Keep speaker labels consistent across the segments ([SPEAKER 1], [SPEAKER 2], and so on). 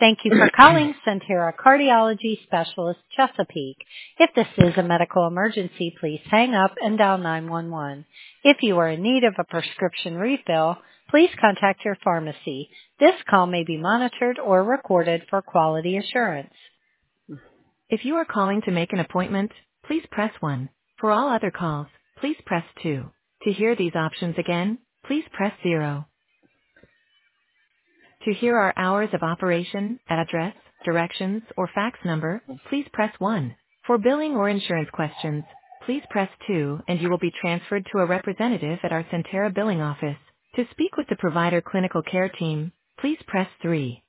[SPEAKER 1] Thank you for calling Centera Cardiology Specialist Chesapeake. If this is a medical emergency, please hang up and dial 911. If you are in need of a prescription refill, please contact your pharmacy. This call may be monitored or recorded for quality assurance. If you are calling to make an appointment, please press 1. For all other calls, please press 2. To hear these options again, please press 0. To hear our hours of operation, address, directions, or fax number, please press 1. For billing or insurance questions, please press 2 and you will be transferred to a representative at our Centera billing office. To speak with the provider clinical care team, please press 3.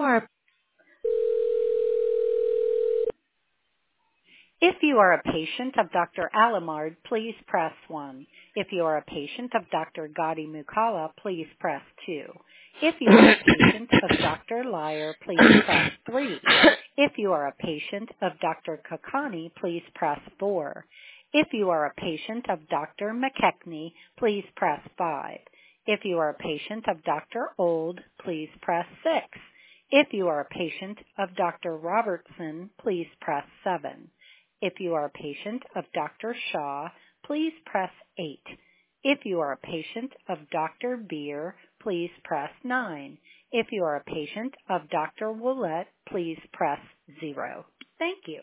[SPEAKER 1] If you are a patient of Dr. Alamard, please press 1. If you are a patient of Dr. Gadi Mukala, please press 2. If you are a patient of Dr. Lyer, please press 3. If you are a patient of Dr. Kakani, please press 4. If you are a patient of Dr. McKechnie, please press 5. If you are a patient of Dr. Old, please press 6. If you are a patient of Dr. Robertson, please press 7. If you are a patient of Dr. Shaw, please press 8. If you are a patient of Dr. Beer, please press 9. If you are a patient of Dr. Willett, please press 0. Thank you.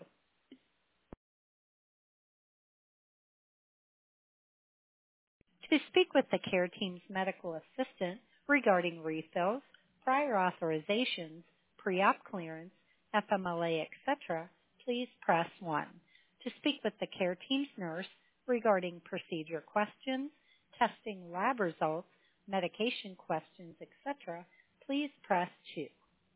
[SPEAKER 1] To speak with the care team's medical assistant regarding refills, prior authorizations, pre-op clearance, FMLA, etc., please press 1. To speak with the care team's nurse regarding procedure questions, testing lab results, medication questions, etc., please press 2.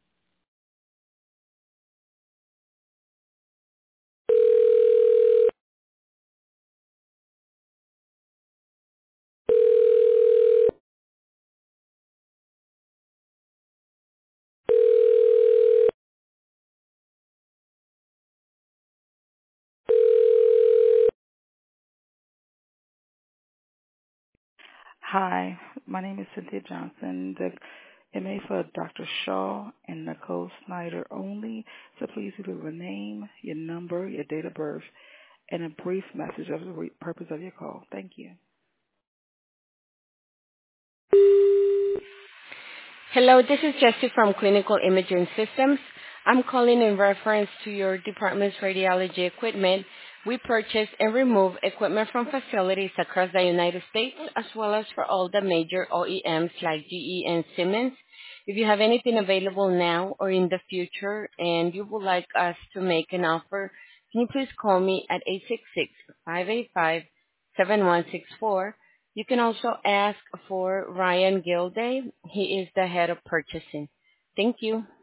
[SPEAKER 2] Hi, my name is Cynthia Johnson, the MA for Dr. Shaw and Nicole Snyder only. So please leave your name, your number, your date of birth, and a brief message of the purpose of your call. Thank you.
[SPEAKER 3] Hello, this is Jessie from Clinical Imaging Systems. I'm calling in reference to your department's radiology equipment. We purchase and remove equipment from facilities across the United States, as well as for all the major OEMs like GE and Siemens. If you have anything available now or in the future and you would like us to make an offer, can you please call me at 866-585-7164. You can also ask for Ryan Gilday. He is the head of purchasing. Thank you.